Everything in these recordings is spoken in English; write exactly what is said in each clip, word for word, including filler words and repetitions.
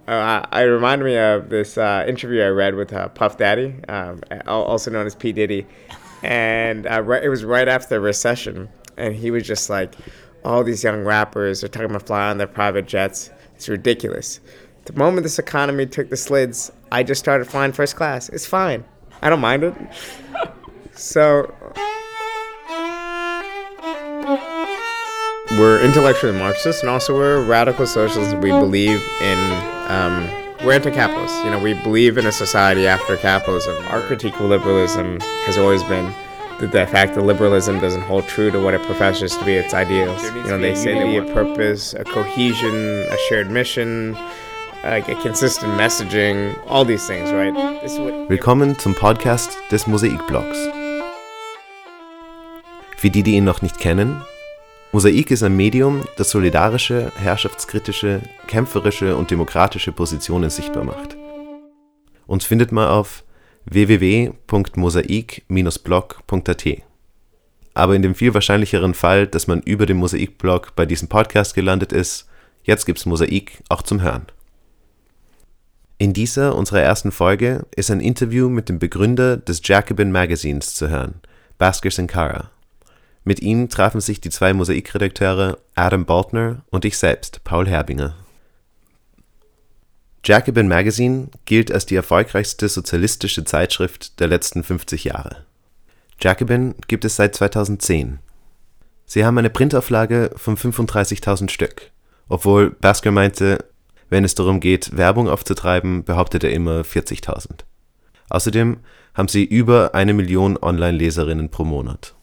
Uh, I reminded me of this uh, interview I read with uh, Puff Daddy, um, also known as P. Diddy, and uh, right, it was right after the recession, and he was just like, all these young rappers are talking about flying on their private jets. It's ridiculous. The moment this economy took the slids, I just started flying first class. It's fine. I don't mind it. So we're intellectually Marxists, and also we're radical socialists. We believe in, um, we're anti-capitalists. You know, we believe in a society after capitalism. Our critique of liberalism has always been that the fact that liberalism doesn't hold true to what it professes to be its ideals. You know, they say there be a purpose, a cohesion, a shared mission, like a consistent messaging, all these things, right? This is what Willkommen zum Podcast des Mosaik-Blogs. Für die, die ihn noch nicht kennen, Mosaik ist ein Medium, das solidarische, herrschaftskritische, kämpferische und demokratische Positionen sichtbar macht. Uns findet man auf w w w punkt mosaik dash blog punkt a t. Aber in dem viel wahrscheinlicheren Fall, dass man über den Mosaik-Blog bei diesem Podcast gelandet ist, jetzt gibt's Mosaik auch zum Hören. In dieser, unserer ersten Folge, ist ein Interview mit dem Begründer des Jacobin Magazines zu hören, Bhaskar Sankara. Mit ihm trafen sich die zwei Mosaik-Redakteure Adam Baltner und ich selbst, Paul Herbinger. Jacobin Magazine gilt als die erfolgreichste sozialistische Zeitschrift der letzten fünfzig Jahre. Jacobin gibt es seit zweitausendzehn. Sie haben eine Printauflage von fünfunddreißigtausend Stück. Obwohl Bhaskar meinte, wenn es darum geht, Werbung aufzutreiben, behauptet er immer vierzigtausend. Außerdem haben sie über eine Million Online-Leserinnen pro Monat.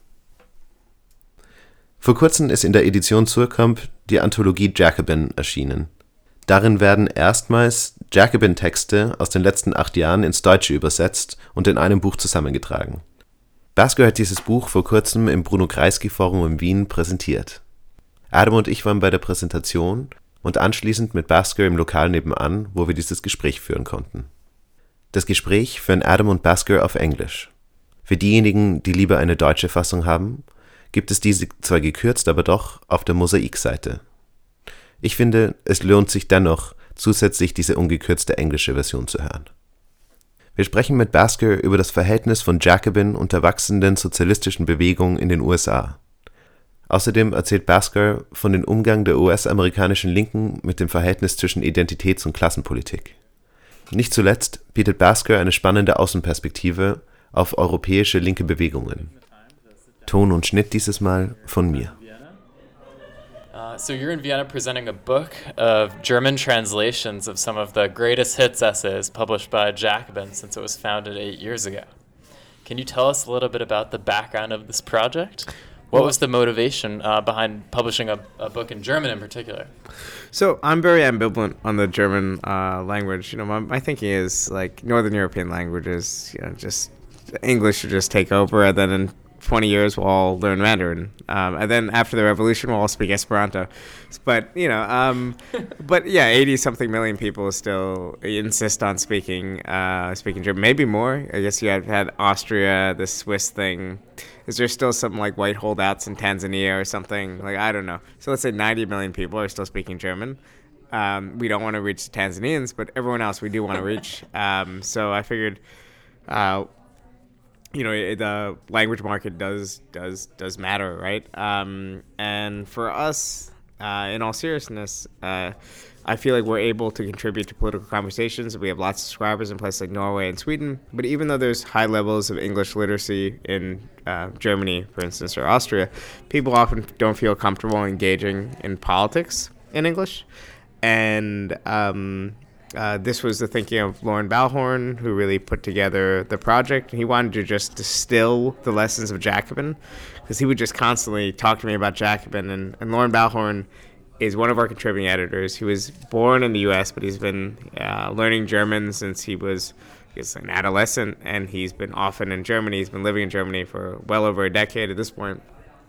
Vor kurzem ist in der Edition Suhrkamp die Anthologie Jacobin erschienen. Darin werden erstmals Jacobin-Texte aus den letzten acht Jahren ins Deutsche übersetzt und in einem Buch zusammengetragen. Bhaskar hat dieses Buch vor kurzem im Bruno Kreisky-Forum in Wien präsentiert. Adam und ich waren bei der Präsentation und anschließend mit Bhaskar im Lokal nebenan, wo wir dieses Gespräch führen konnten. Das Gespräch führen Adam und Bhaskar auf Englisch. Für diejenigen, die lieber eine deutsche Fassung haben, gibt es diese zwar gekürzt, aber doch auf der Mosaik-Seite. Ich finde, es lohnt sich dennoch, zusätzlich diese ungekürzte englische Version zu hören. Wir sprechen mit Bhaskar über das Verhältnis von Jacobin und der wachsenden sozialistischen Bewegung in den U S A. Außerdem erzählt Bhaskar von dem Umgang der U S-amerikanischen Linken mit dem Verhältnis zwischen Identitäts- und Klassenpolitik. Nicht zuletzt bietet Bhaskar eine spannende Außenperspektive auf europäische linke Bewegungen. Ton und Schnitt dieses Mal von mir. Uh, so you're in Vienna presenting a book of German translations of some of the greatest hits essays published by Jacobin since it was founded eight years ago. Can you tell us a little bit about the background of this project? What was the motivation uh, behind publishing a, a book in German in particular? So I'm very ambivalent on the German uh, language. You know, my, my thinking is like Northern European languages, you know, just English should just take over, and then in twenty years we'll all learn Mandarin, um, and then after the revolution we'll all speak Esperanto. But you know, um, but yeah, eighty something million people still insist on speaking uh, speaking German. Maybe more. I guess you have had Austria, the Swiss thing. Is there still some like white holdouts in Tanzania or something? Like I don't know. So let's say ninety million people are still speaking German. Um, we don't want to reach the Tanzanians, but everyone else we do want to reach. Um, so I figured. Uh, You know, the language market does does does matter, right? Um, and for us, uh, in all seriousness, uh, I feel like we're able to contribute to political conversations. We have lots of subscribers in places like Norway and Sweden. But even though there's high levels of English literacy in uh, Germany, for instance, or Austria, people often don't feel comfortable engaging in politics in English. And um, Uh, this was the thinking of Lauren Balhorn, who really put together the project. He wanted to just distill the lessons of Jacobin, because he would just constantly talk to me about Jacobin. And, and Lauren Balhorn is one of our contributing editors. He was born in the U S, but he's been uh, learning German since he was he's an adolescent, and he's been often in Germany. He's been living in Germany for well over a decade at this point.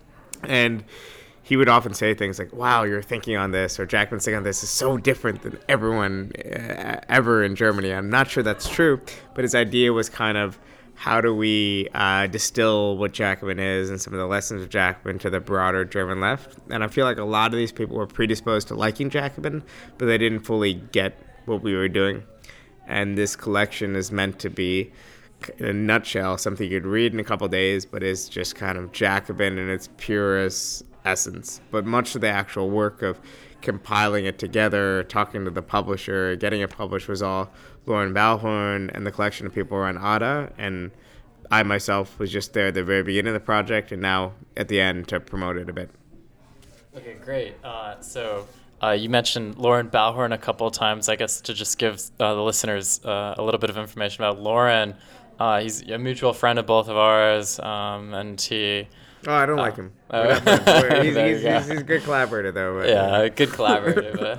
And he would often say things like, wow, your thinking on this, or Jacobin's thinking on this is so different than everyone uh, ever in Germany. I'm not sure that's true, but his idea was kind of, how do we uh, distill what Jacobin is and some of the lessons of Jacobin to the broader German left? And I feel like a lot of these people were predisposed to liking Jacobin, but they didn't fully get what we were doing. And this collection is meant to be, in a nutshell, something you could read in a couple days, but is just kind of Jacobin in its purest essence. But much of the actual work of compiling it together, talking to the publisher, getting it published was all Lauren Balhorn and the collection of people around A D A. And I myself was just there at the very beginning of the project and now at the end to promote it a bit. Okay, great. Uh, so uh, you mentioned Lauren Balhorn a couple of times. I guess to just give uh, the listeners uh, a little bit of information about Lauren, uh, he's a mutual friend of both of ours, um, and he... Oh, I don't uh, like him. Uh, he's, he's, he's, he's a good collaborator, though. But, yeah, a good collaborator.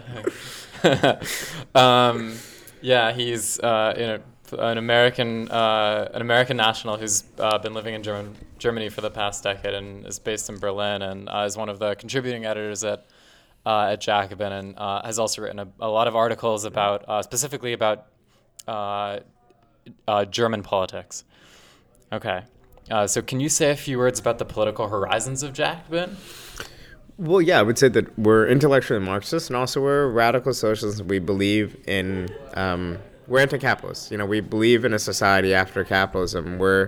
But um, yeah, he's uh, you know an American uh, an American national who's uh, been living in German, Germany for the past decade and is based in Berlin, and uh, is one of the contributing editors at uh, at Jacobin, and uh, has also written a, a lot of articles about uh, specifically about uh, uh, German politics. Okay. Uh, so can you say a few words about the political horizons of Jacobin? Well, yeah, I would say that we're intellectually Marxist, and also we're radical socialists. We believe in, um, we're anti-capitalists. You know, we believe in a society after capitalism where,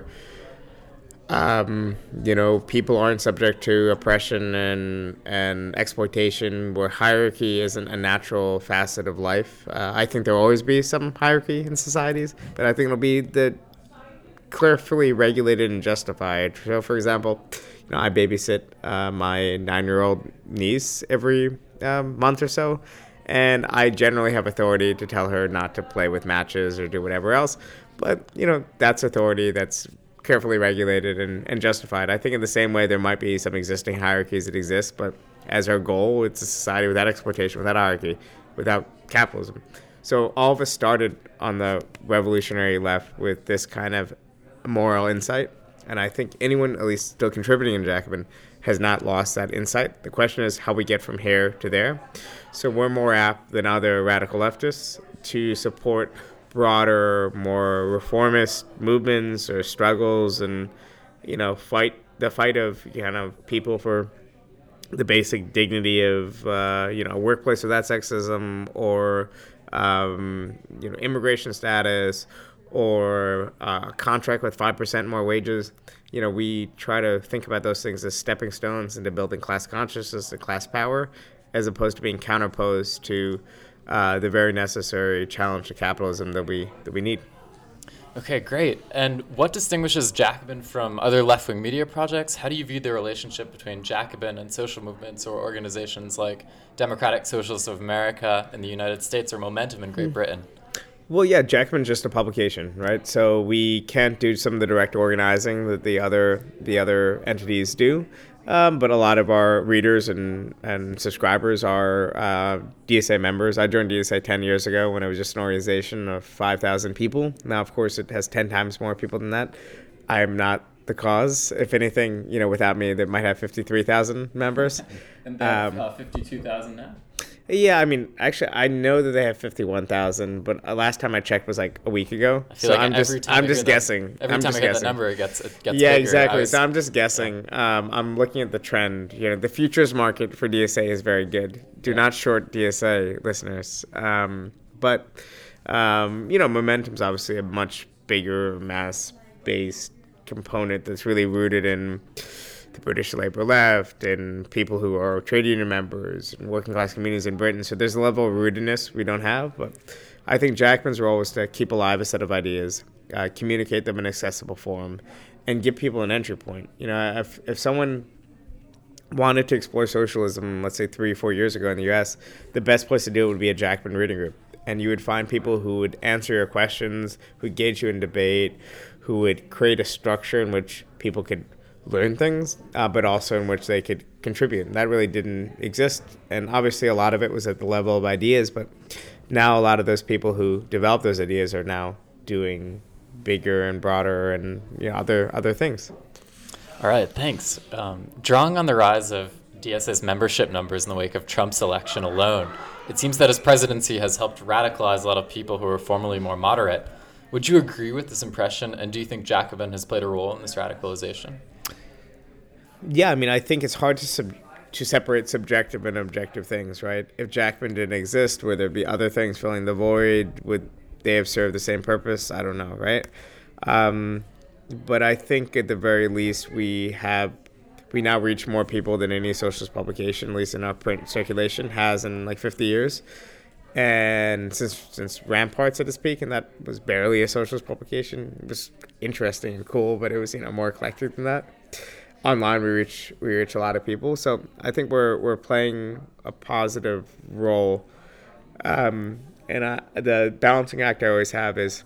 um, you know, people aren't subject to oppression and, and exploitation, where hierarchy isn't a natural facet of life. Uh, I think there will always be some hierarchy in societies, but I think it'll be the carefully regulated and justified. So, for example, you know, I babysit uh, my nine-year-old niece every um, month or so, and I generally have authority to tell her not to play with matches or do whatever else. But, you know, that's authority that's carefully regulated and, and justified. I think in the same way there might be some existing hierarchies that exist, but as our goal, it's a society without exploitation, without hierarchy, without capitalism. So all of us started on the revolutionary left with this kind of moral insight, and I think anyone at least still contributing in Jacobin has not lost that insight. The question is how we get from here to there. So we're more apt than other radical leftists to support broader, more reformist movements or struggles, and you know, fight the fight of kind of people for the basic dignity of uh, you know, a workplace without sexism, or um, you know, immigration status, or uh, a contract with five percent more wages. You know, we try to think about those things as stepping stones into building class consciousness and class power, as opposed to being counterposed to uh, the very necessary challenge to capitalism that we that we need. Okay, great. And what distinguishes Jacobin from other left-wing media projects? How do you view the relationship between Jacobin and social movements or organizations like Democratic Socialists of America in the United States or Momentum in Great Britain? Well, yeah, Jacobin's just a publication, right? So we can't do some of the direct organizing that the other the other entities do. Um, but a lot of our readers and, and subscribers are uh, D S A members. I joined D S A ten years ago when it was just an organization of five thousand people. Now, of course, it has ten times more people than that. I'm not the cause. If anything, you know, without me, they might have fifty-three thousand members. And they have um, uh, fifty-two thousand now? Yeah, I mean, actually, I know that they have fifty-one thousand, but uh, last time I checked was like a week ago. I feel so like I'm every just, time I'm just that, guessing. Every I'm time just I get guessing. that number, it gets it gets yeah, bigger. exactly. Was, so I'm just guessing. Yeah. Um, I'm looking at the trend. You know, the futures market for D S A is very good. Do yeah. not short D S A, listeners. Um, but um, you know, Momentum's obviously a much bigger mass-based component that's really rooted in the British Labour left and people who are trade union members and working class communities in Britain. So there's a level of rootedness we don't have. But I think Jacobin's role is to keep alive a set of ideas, uh, communicate them in accessible form, and give people an entry point. You know, if if someone wanted to explore socialism, let's say three, four years ago in the U S, the best place to do it would be a Jacobin reading group. And you would find people who would answer your questions, who engage you in debate, who would create a structure in which people could learn things, uh, but also in which they could contribute. And that really didn't exist. And obviously a lot of it was at the level of ideas, but now a lot of those people who developed those ideas are now doing bigger and broader and you know, other other things. All right, thanks. Um, drawing on the rise of D S A's membership numbers in the wake of Trump's election alone, it seems that his presidency has helped radicalize a lot of people who were formerly more moderate. Would you agree with this impression, and do you think Jacobin has played a role in this radicalization? Yeah, I mean, I think it's hard to sub- to separate subjective and objective things, right? If Jacobin didn't exist, would there be other things filling the void? Would they have served the same purpose? I don't know, right? Um, but I think at the very least we have we now reach more people than any socialist publication, at least in our print circulation, has in like fifty years. And since since Rampart, so to speak, and that was barely a socialist publication, it was interesting and cool, but it was, you know, more eclectic than that. Online, we reach we reach a lot of people, so I think we're we're playing a positive role. Um, and I, the balancing act I always have is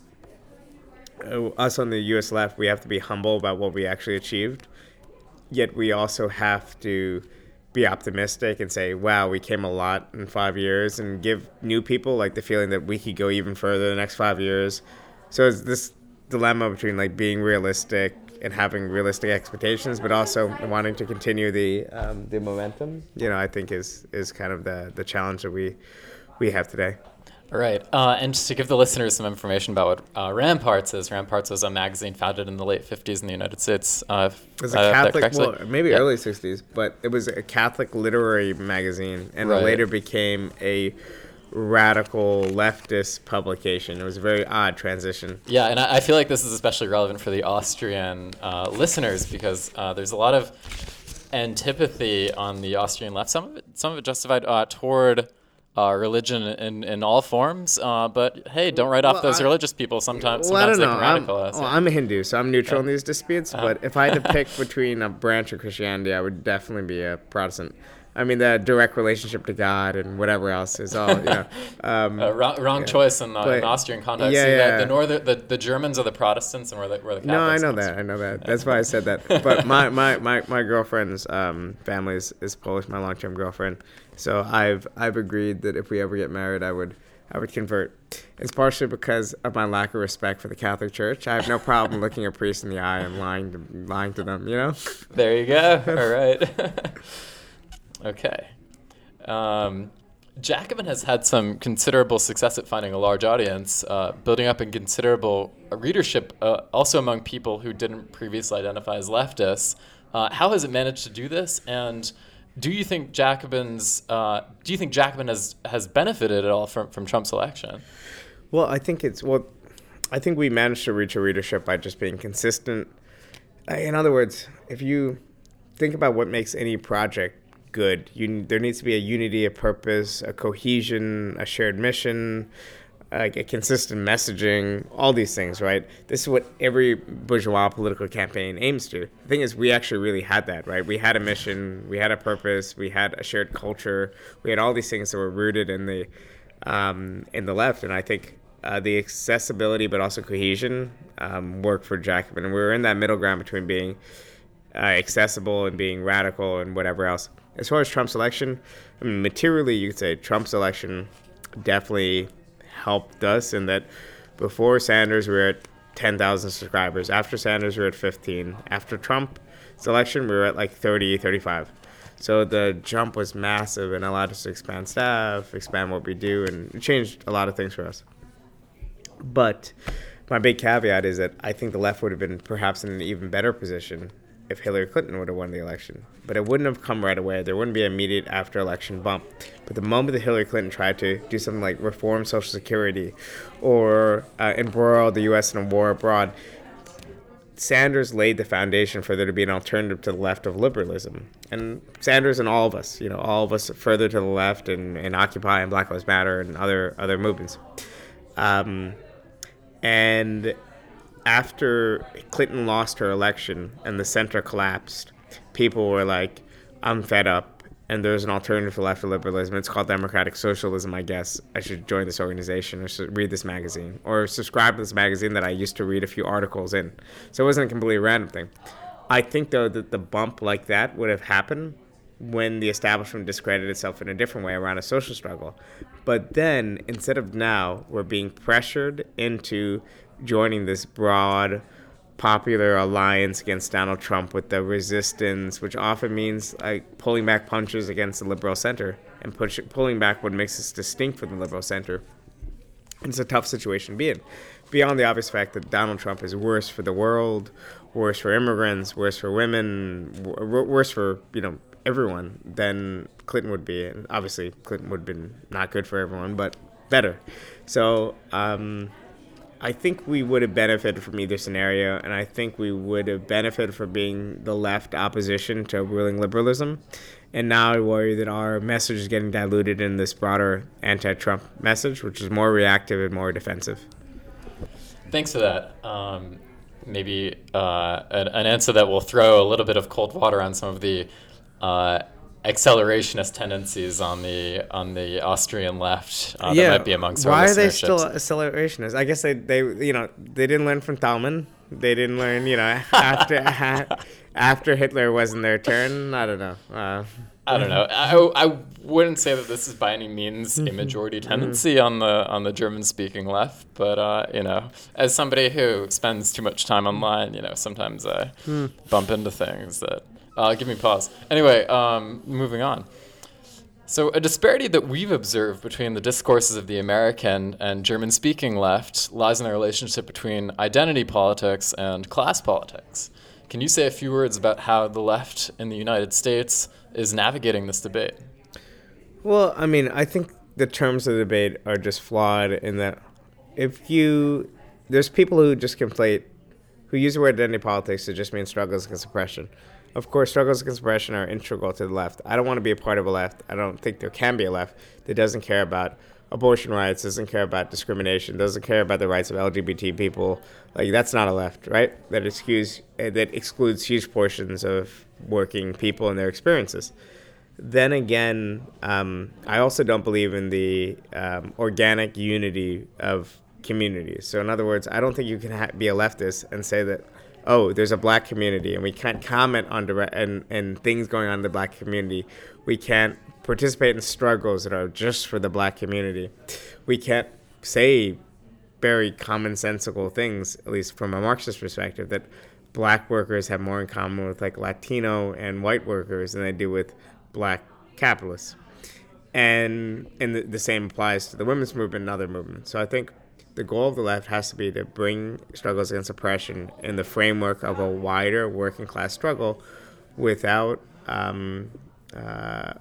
uh, us on the U S left. We have to be humble about what we actually achieved, yet we also have to be optimistic and say, wow, we came a lot in five years, and give new people like the feeling that we could go even further the next five years. So it's this dilemma between like being realistic and having realistic expectations, but also wanting to continue the um, the momentum, you know, I think is is kind of the the challenge that we we have today. All right. Uh, and just to give the listeners some information about what uh, Ramparts is, Ramparts was a magazine founded in the late fifties in the United States. Uh, it was a uh, Catholic, well, maybe yeah. early sixties, but it was a Catholic literary magazine, and right. it later became a radical leftist publication. It was a very odd transition. Yeah, and I, I feel like this is especially relevant for the Austrian uh, listeners, because uh, there's a lot of antipathy on the Austrian left, some of it, some of it justified, uh, toward Uh, religion in, in all forms, uh, but hey, don't write off well, those I, religious people. Sometimes, well, sometimes I they don't can know. radicalize. I'm, well, I'm a Hindu, so I'm neutral yeah. in these disputes. Uh-huh. But if I had to pick between a branch of Christianity, I would definitely be a Protestant. I mean, the direct relationship to God and whatever else is all, you know. Um, uh, wrong wrong yeah. choice in, uh, but, in Austrian context. Yeah, See, yeah. The, the northern, the, the Germans are the Protestants, and we're the, we're the Catholics. No, I know that. I know that. That's why I said that. But my my, my, my girlfriend's um, family is, is Polish. My long-term girlfriend. So I've I've agreed that if we ever get married, I would I would convert. It's partially because of my lack of respect for the Catholic Church. I have no problem looking a priest in the eye and lying to lying to them. You know. There you go. All right. Okay. Um, Jacobin has had some considerable success at finding a large audience, uh, building up a considerable readership, uh, also among people who didn't previously identify as leftists. Uh, how has it managed to do this? And do you think Jacobin's uh, do you think Jacobin has, has benefited at all from, from Trump's election? Well, I think it's well, I think we managed to reach a readership by just being consistent. In other words, if you think about what makes any project good, you, there needs to be a unity of purpose, a cohesion, a shared mission, like a consistent messaging, all these things, right? This is what every bourgeois political campaign aims to. The thing is, we actually really had that, right? We had a mission, we had a purpose, we had a shared culture, we had all these things that were rooted in the um, in the left, and I think uh, the accessibility but also cohesion um, worked for Jacobin, and we were in that middle ground between being uh, accessible and being radical and whatever else. As far as Trump's election, I mean, materially, you could say Trump's election definitely helped us in that before Sanders, we were at ten thousand subscribers. After Sanders, we were at fifteen. After Trump's election, we were at like thirty, thirty-five. So the jump was massive and allowed us to expand staff, expand what we do, and it changed a lot of things for us. But my big caveat is that I think the left would have been perhaps in an even better position if Hillary Clinton would have won the election. But it wouldn't have come right away. There wouldn't be an immediate after-election bump. But the moment that Hillary Clinton tried to do something like reform Social Security or uh, embroil the U S in a war abroad, Sanders laid the foundation for there to be an alternative to the left of liberalism. And Sanders and all of us, you know, all of us further to the left and, and Occupy and Black Lives Matter and other other movements. Um, and after Clinton lost her election and the center collapsed, people were like, I'm fed up. And there's an alternative to left of liberalism. It's called democratic socialism, I guess. I should join this organization or should read this magazine or subscribe to this magazine that I used to read a few articles in. So it wasn't a completely random thing. I think, though, that the bump like that would have happened when the establishment discredited itself in a different way around a social struggle. But then, instead of now, we're being pressured into joining this broad popular alliance against Donald Trump with the resistance, which often means like pulling back punches against the liberal center and push, pulling back what makes us distinct from the liberal center. It's a tough situation to be in. Beyond the obvious fact that Donald Trump is worse for the world, worse for immigrants, worse for women, w- worse for, you know, everyone than Clinton would be. And obviously, Clinton would have been not good for everyone, but better. So um, I think we would have benefited from either scenario, and I think we would have benefited from being the left opposition to ruling liberalism. And now I worry that our message is getting diluted in this broader anti-Trump message, which is more reactive and more defensive. Thanks for that. Um, maybe uh, an, an answer that will throw a little bit of cold water on some of the uh, accelerationist tendencies on the on the Austrian left uh, yeah. that might be amongst our Why are they listenerships. still accelerationists? I guess they, they you know they didn't learn from Thalman. They didn't learn you know after after Hitler wasn't their turn. I don't know. Uh, I don't know. I, I wouldn't say that this is by any means a majority tendency on the on the German-speaking left, but uh, you know, as somebody who spends too much time online, you know, sometimes I bump into things that uh, give me pause. Anyway, um, moving on. So a disparity that we've observed between the discourses of the American and German-speaking left lies in the relationship between identity politics and class politics. Can you say a few words about how the left in the United States is navigating this debate? Well, I mean, I think the terms of the debate are just flawed in that if you, there's people who just conflate, who use the word identity politics to just mean struggles against oppression. Of course, struggles against oppression are integral to the left. I don't want to be a part of a left. I don't think there can be a left that doesn't care about abortion rights, doesn't care about discrimination, doesn't care about the rights of L G B T people. Like, that's not a left, right? That excuse that excludes huge portions of working people and their experiences. Then again, um, I also don't believe in the um, organic unity of communities. So in other words, I don't think you can ha- be a leftist and say that, oh, there's a black community and we can't comment on direct and, and things going on in the black community. We can't participate in struggles that are just for the black community. We can't say very commonsensical things, at least from a Marxist perspective, that black workers have more in common with like Latino and white workers than they do with black capitalists. And and the, the same applies to the women's movement and other movements. So I think the goal of the left has to be to bring struggles against oppression in the framework of a wider working class struggle without um, uh,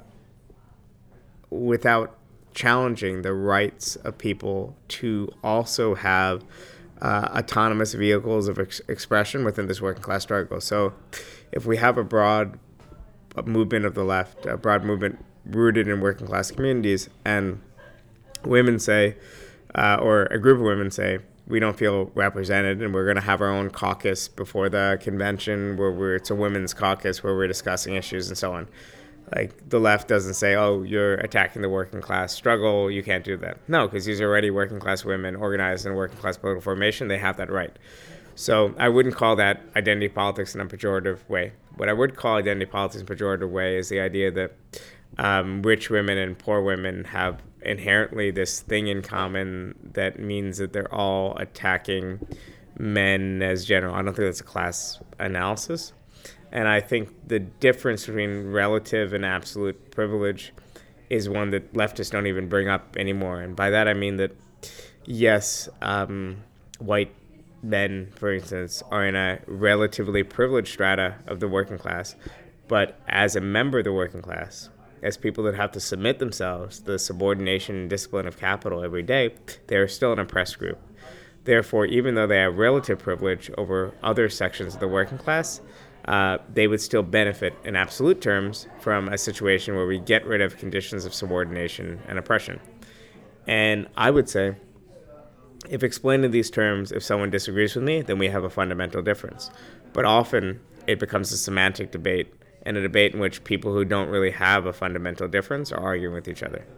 without challenging the rights of people to also have uh, autonomous vehicles of ex- expression within this working class struggle. So if we have a broad movement of the left, a broad movement rooted in working class communities, and women say, uh, or a group of women say, we don't feel represented and we're going to have our own caucus before the convention where we're, it's a women's caucus where we're discussing issues and so on. Like, the left doesn't say, oh, you're attacking the working class struggle, you can't do that. No, because these are already working class women organized in working class political formation. They have that right. So I wouldn't call that identity politics in a pejorative way. What I would call identity politics in a pejorative way is the idea that um, rich women and poor women have inherently this thing in common that means that they're all attacking men as general. I don't think that's a class analysis. And I think the difference between relative and absolute privilege is one that leftists don't even bring up anymore. And by that I mean that, yes, um, white men, for instance, are in a relatively privileged strata of the working class. But as a member of the working class, as people that have to submit themselves to the subordination and discipline of capital every day, they are still an oppressed group. Therefore, even though they have relative privilege over other sections of the working class, Uh, they would still benefit in absolute terms from a situation where we get rid of conditions of subordination and oppression. And I would say, if explained in these terms, if someone disagrees with me, then we have a fundamental difference. But often it becomes a semantic debate, and a debate in which people who don't really have a fundamental difference are arguing with each other.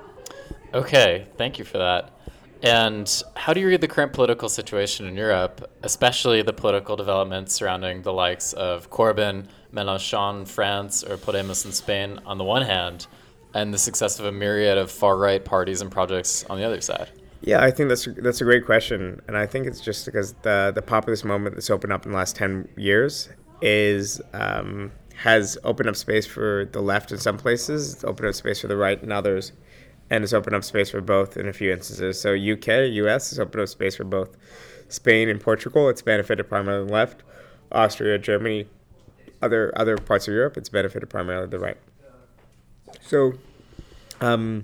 Okay, thank you for that. And how do you read the current political situation in Europe, especially the political developments surrounding the likes of Corbyn, Mélenchon in France, or Podemos in Spain on the one hand, and the success of a myriad of far-right parties and projects on the other side? Yeah, I think that's that's a great question, and I think it's just because the the populist movement that's opened up in the last ten years is um, has opened up space for the left in some places, it's opened up space for the right in others. And it's opened up space for both in a few instances. So U K, U S has opened up space for both. Spain and Portugal, it's benefited primarily the left. Austria, Germany, other other parts of Europe, it's benefited primarily the right. So, um,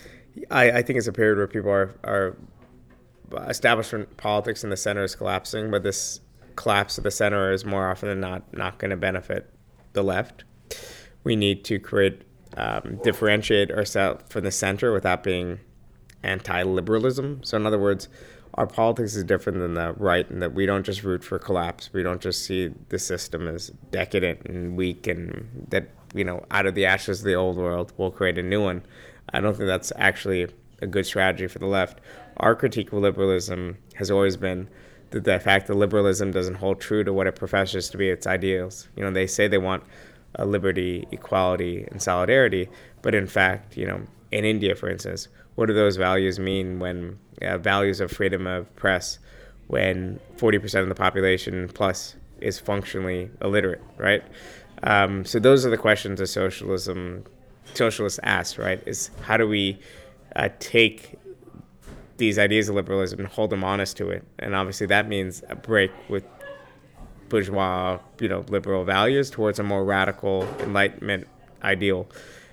I, I think it's a period where people are, are establishment politics in the center is collapsing, but this collapse of the center is more often than not not going to benefit the left. We need to create, um, differentiate ourselves from the center without being anti-liberalism. So in other words, our politics is different than the right in that we don't just root for collapse. We don't just see the system as decadent and weak and that, you know, out of the ashes of the old world, we'll create a new one. I don't think that's actually a good strategy for the left. Our critique of liberalism has always been that the fact that liberalism doesn't hold true to what it professes to be its ideals. You know, they say they want uh, liberty, equality, and solidarity, but in fact, you know, in India, for instance, what do those values mean when uh, values of freedom of press, when forty percent of the population plus is functionally illiterate, right? Um, so those are the questions that socialism, socialists ask, right? Is how do we uh, take these ideas of liberalism and hold them honest to it? And obviously that means a break with bourgeois, you know, liberal values towards a more radical Enlightenment ideal.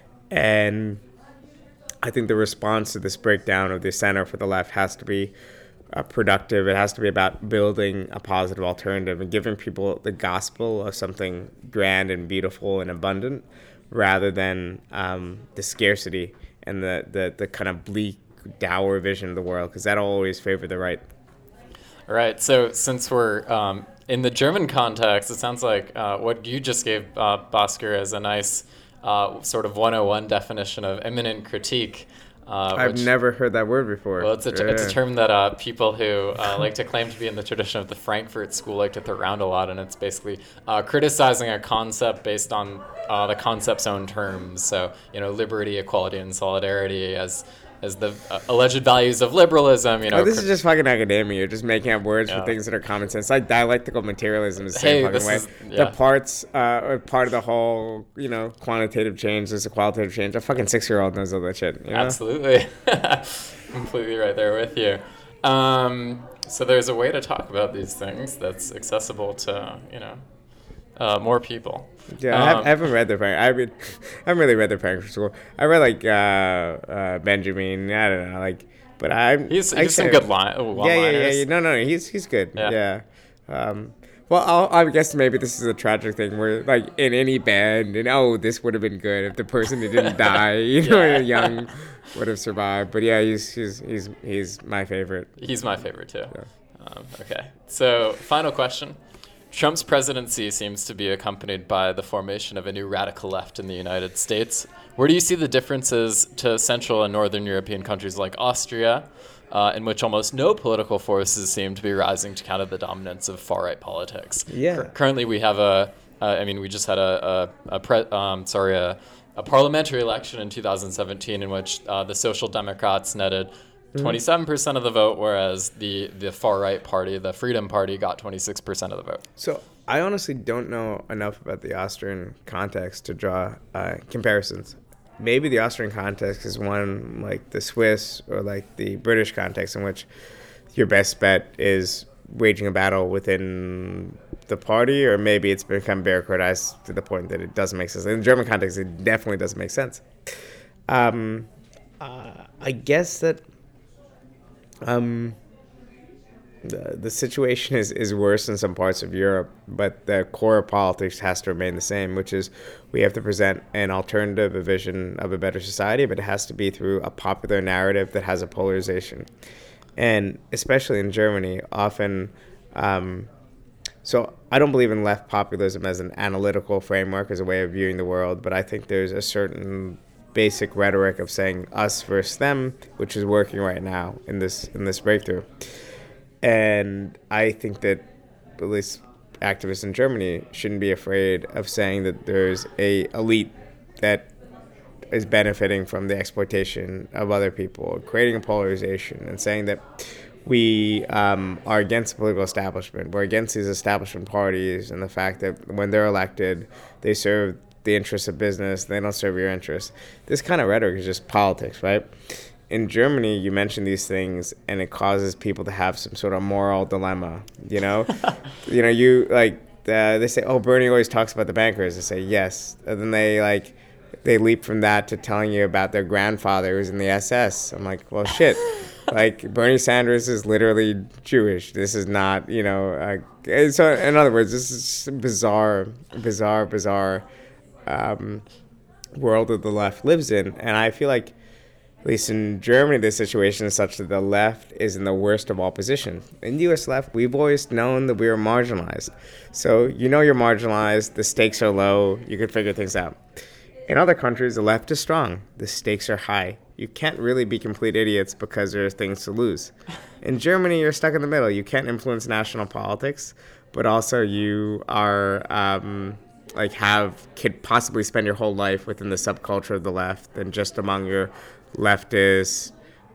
And I think the response to this breakdown of the center for the left has to be uh, productive. It has to be about building a positive alternative and giving people the gospel of something grand and beautiful and abundant rather than um, the scarcity and the, the, the kind of bleak, dour vision of the world, because that'll always favor the right. All right. So since we're um, in the German context, it sounds like uh, what you just gave, uh, Bhaskar, as a nice Uh, sort of one oh one definition of immanent critique. Uh, I've which, never heard that word before. Well, it's a, yeah. it's a term that uh, people who uh, like to claim to be in the tradition of the Frankfurt School like to throw around a lot, and it's basically uh, criticizing a concept based on uh, the concept's own terms. So, you know, liberty, equality, and solidarity as as the uh, alleged values of liberalism. You know, oh, this cr- is just fucking academia. You're just making up words Yeah. for things that are common sense. Like dialectical materialism is the same Hey, fucking this way. is- yeah. The parts uh, are part of the whole, you know, quantitative change. There's a qualitative change. A fucking six-year-old knows all that shit. You know? Absolutely. Completely right there with you. Um, so there's a way to talk about these things that's accessible to, you know, uh, more people. Yeah, I, have, Um, I haven't read the Frank. I read, I haven't really read the Frankfurt School. I read like uh, uh, Benjamin. I don't know, like, but I. He's, I he's some say- good line, Yeah, yeah, yeah, one-liners. yeah. No, no, no. He's he's good. Yeah. Yeah. Um, well, I'll, I guess maybe this is a tragic thing where, like, in any band, and oh, this would have been good if the person who didn't die, you know, Yeah. young, would have survived. But yeah, he's he's he's he's my favorite. He's my favorite too. Um, okay. So, final question. Trump's presidency seems to be accompanied by the formation of a new radical left in the United States. Where do you see the differences to Central and Northern European countries like Austria, uh, in which almost no political forces seem to be rising to counter the dominance of far-right politics? Yeah. Cur- currently, we have a, uh, I mean, we just had a, a, a pre- um, sorry, a, a parliamentary election in two thousand seventeen in which uh, the Social Democrats netted twenty-seven percent of the vote, whereas the, the far-right party, the Freedom Party, got twenty-six percent of the vote. So I honestly don't know enough about the Austrian context to draw uh, comparisons. Maybe the Austrian context is one like the Swiss or like the British context, in which your best bet is waging a battle within the party, or maybe it's become bureaucratized to the point that it doesn't make sense. In the German context, it definitely doesn't make sense. Um, uh, I guess that um, the, the situation is, is worse in some parts of Europe, but the core of politics has to remain the same, which is we have to present an alternative, a vision of a better society, but it has to be through a popular narrative that has a polarization. And especially in Germany, often, um, so I don't believe in left populism as an analytical framework, as a way of viewing the world, but I think there's a certain basic rhetoric of saying us versus them, which is working right now in this in this breakthrough. And I think that at least activists in Germany shouldn't be afraid of saying that there's a elite that is benefiting from the exploitation of other people, creating a polarization, and saying that we um, are against the political establishment. We're against these establishment parties and the fact that when they're elected, they serve the interests of business, they don't serve your interests. This kind of rhetoric is just politics, right? In Germany, you mention these things, and it causes people to have some sort of moral dilemma, you know? you know, you, like, uh, they say, oh, Bernie always talks about the bankers. I say, yes. And then they like, they leap from that to telling you about their grandfather who was in the S S. I'm like, well, shit. Like, Bernie Sanders is literally Jewish. This is not, you know, uh, so in other words, this is bizarre, bizarre, bizarre um, world that the left lives in. And I feel like, at least in Germany, the situation is such that the left is in the worst of all positions. In the U S left, we've always known that we are marginalized. So you know you're marginalized, the stakes are low, you can figure things out. In other countries, the left is strong, the stakes are high. You can't really be complete idiots because there are things to lose. In Germany, you're stuck in the middle. You can't influence national politics, but also you are... Um, like have could possibly spend your whole life within the subculture of the left and just among your leftist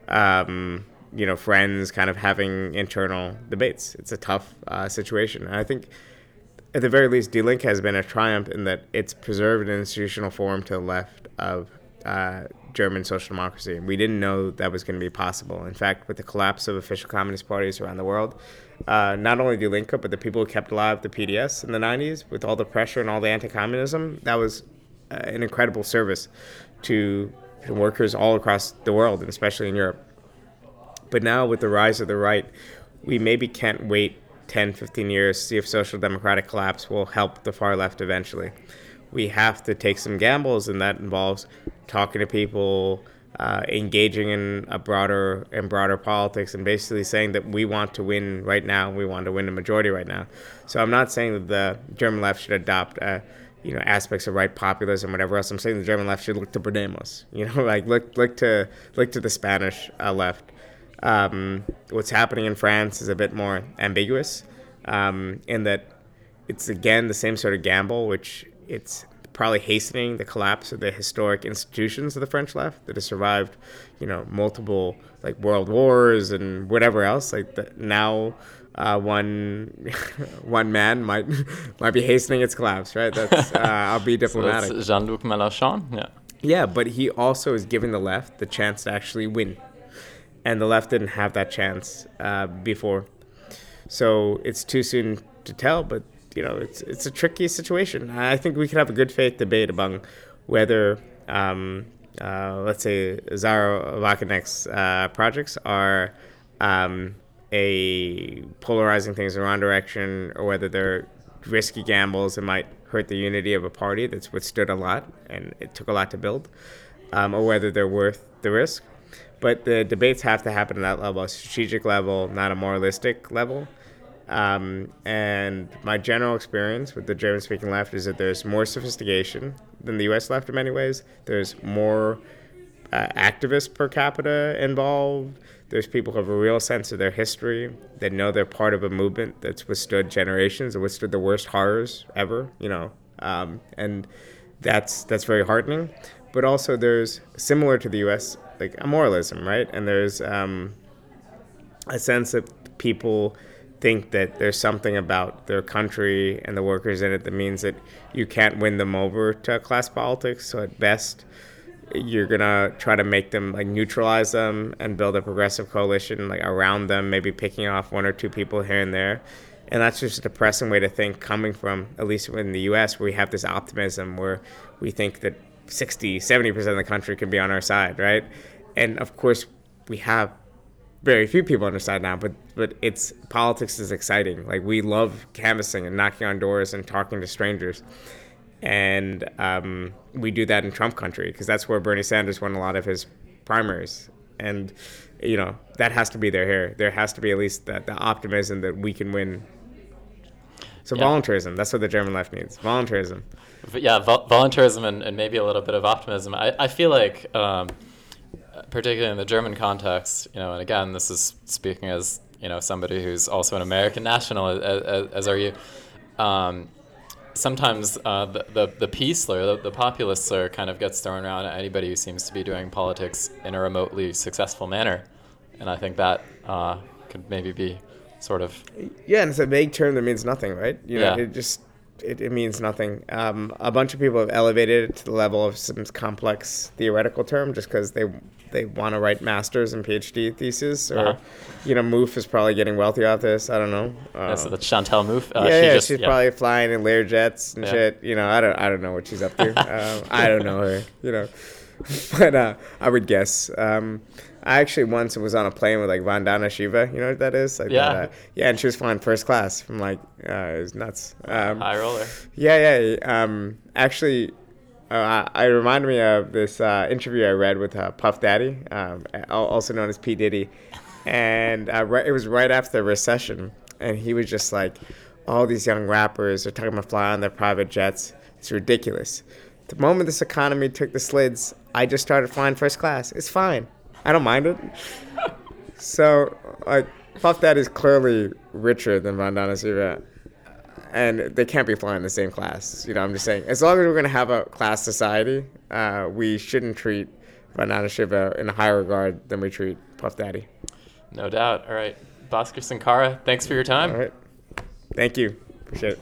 um, you know friends kind of having internal debates. It's a tough uh, situation, and I think at the very least Die Linke has been a triumph in that it's preserved an institutional form to the left of uh, German social democracy. We didn't know that was going to be possible. In fact, with the collapse of official communist parties around the world, uh, not only Die Linke, but the people who kept alive the P D S in the nineties, with all the pressure and all the anti-communism, that was uh, an incredible service to, to workers all across the world, and especially in Europe. But now, with the rise of the right, we maybe can't wait ten, fifteen years to see if social democratic collapse will help the far left eventually. We have to take some gambles, and that involves talking to people, uh, engaging in a broader and broader politics, and basically saying that we want to win right now. We want to win a majority right now. So I'm not saying that the German left should adopt, uh, you know, aspects of right populism, whatever else. I'm saying the German left should look to Podemos. You know, like look look to look to the Spanish uh, left. Um, what's happening in France is a bit more ambiguous, um, in that it's again the same sort of gamble, which it's probably hastening the collapse of the historic institutions of the French left that has survived, you know, multiple like world wars and whatever else. Like the, now, uh, one one man might might be hastening its collapse, right? That's uh, I'll be diplomatic. So it's Jean-Luc Mélenchon, yeah. Yeah, but he also is giving the left the chance to actually win, and the left didn't have that chance uh, before. So it's too soon to tell, but you know, it's it's a tricky situation. I think we could have a good faith debate among whether, um, uh, let's say, Zara Vakanek's uh, projects are um, a polarizing things in the wrong direction, or whether they're risky gambles that might hurt the unity of a party that's withstood a lot and it took a lot to build, um, or whether they're worth the risk. But the debates have to happen at that level, a strategic level, not a moralistic level. Um, and my general experience with the German-speaking left is that there's more sophistication than the U S left in many ways. There's more uh, activists per capita involved. There's people who have a real sense of their history. They know they're part of a movement that's withstood generations, that withstood the worst horrors ever, you know. Um, and that's that's very heartening. But also there's, similar to the U S, like a moralism, right? And there's um, a sense that people think that there's something about their country and the workers in it that means that you can't win them over to class politics. So at best, you're gonna try to make them, like, neutralize them and build a progressive coalition like around them, maybe picking off one or two people here and there. And that's just a depressing way to think, coming from, at least in the U S, where we have this optimism where we think that sixty, seventy percent of the country can be on our side, right? And of course, we have very few people on our side now, but but it's politics is exciting. Like, we love canvassing and knocking on doors and talking to strangers, and um, we do that in Trump country because that's where Bernie Sanders won a lot of his primaries. And you know that has to be there here. There has to be at least the, the optimism that we can win. So yeah. Voluntarism, that's what the German left needs. Voluntarism. But yeah, vol- voluntarism and, and maybe a little bit of optimism. I, I feel like. Um, particularly in the German context, you know, and again, this is speaking as, you know, somebody who's also an American national, as, as, as are you, um, sometimes uh, the, the, the peace slur, the, the populist slur kind of gets thrown around at anybody who seems to be doing politics in a remotely successful manner. And I think that uh, could maybe be sort of... Yeah, and it's a vague term that means nothing, right? You know, yeah. it just... it, it means nothing. Um, a bunch of people have elevated it to the level of some complex theoretical term just because they they want to write master's and PhD theses. Or, uh-huh. you know, Mouffe is probably getting wealthy off this. I don't know. Uh, yeah, so that's Chantal Mouffe. Uh, yeah, she yeah, just, she's yeah. probably flying in Learjets and yeah. shit. You know, I don't I don't know what she's up to. um, I don't know her. You know, but uh, I would guess. Um, I actually once was on a plane with like Vandana Shiva. You know what that is? Like yeah. That, uh, yeah, and she was flying first class from like, uh, it was nuts. Um, High roller. Yeah, yeah. Um, actually, uh, I reminded me of this uh, interview I read with uh, Puff Daddy, um, also known as P. Diddy. And uh, right, it was right after the recession. And he was just like, all these young rappers are talking about flying on their private jets. It's ridiculous. The moment this economy took the slids, I just started flying first class. It's fine. I don't mind it. So, like, Puff Daddy is clearly richer than Vandana Shiva, and they can't be flying the same class. You know, I'm just saying, as long as we're going to have a class society, uh, we shouldn't treat Vandana Shiva in a higher regard than we treat Puff Daddy. No doubt. All right. Bhaskar Sankara, thanks for your time. All right. Thank you. Appreciate it.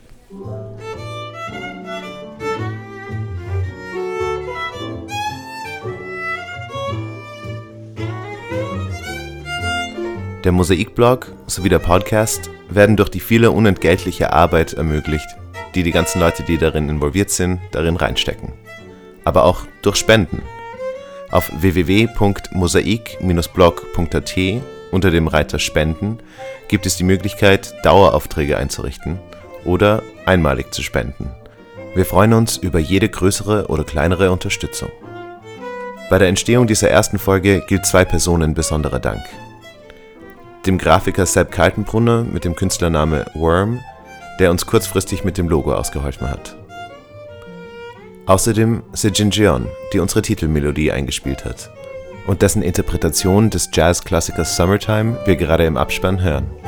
Der Mosaikblog sowie der Podcast werden durch die viele unentgeltliche Arbeit ermöglicht, die die ganzen Leute, die darin involviert sind, darin reinstecken. Aber auch durch Spenden. Auf w w w punkt mosaik Bindestrich blog punkt a t unter dem Reiter Spenden gibt es die Möglichkeit, Daueraufträge einzurichten oder einmalig zu spenden. Wir freuen uns über jede größere oder kleinere Unterstützung. Bei der Entstehung dieser ersten Folge gilt zwei Personen besonderer Dank. Dem Grafiker Sepp Kaltenbrunner mit dem Künstlername Worm, der uns kurzfristig mit dem Logo ausgeholfen hat. Außerdem Sejin Jeon, die unsere Titelmelodie eingespielt hat und dessen Interpretation des Jazzklassikers Summertime wir gerade im Abspann hören.